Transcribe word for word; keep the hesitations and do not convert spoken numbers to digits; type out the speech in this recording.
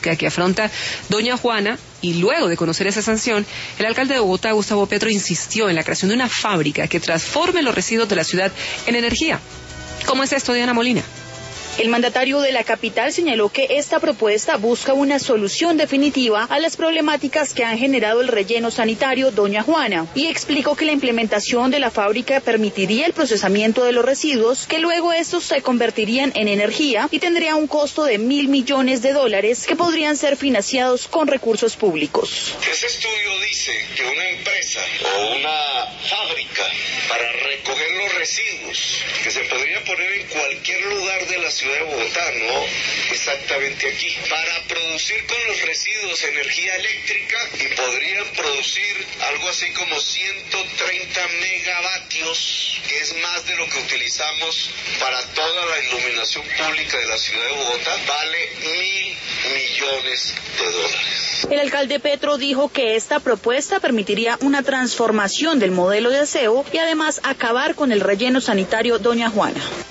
política que afronta doña Juana, y luego de conocer esa sanción, el alcalde de Bogotá, Gustavo Petro, insistió en la creación de una fábrica que transforme los residuos de la ciudad en energía. ¿Cómo es esto, Diana Molina? El mandatario de la capital señaló que esta propuesta busca una solución definitiva a las problemáticas que han generado el relleno sanitario Doña Juana y explicó que la implementación de la fábrica permitiría el procesamiento de los residuos, que luego estos se convertirían en energía y tendría un costo de mil millones de dólares que podrían ser financiados con recursos públicos. Ese estudio dice que una empresa o una fábrica para recoger los residuos que se podría poner en cualquier lugar de la ciudad de Bogotá, no exactamente aquí, para producir con los residuos energía eléctrica, y podrían producir algo así como ciento treinta megavatios, que es más de lo que utilizamos para toda la iluminación pública de la ciudad de Bogotá, vale mil millones de dólares. El alcalde Petro dijo que esta propuesta permitiría una transformación del modelo de aseo y además acabar con el relleno sanitario Doña Juana.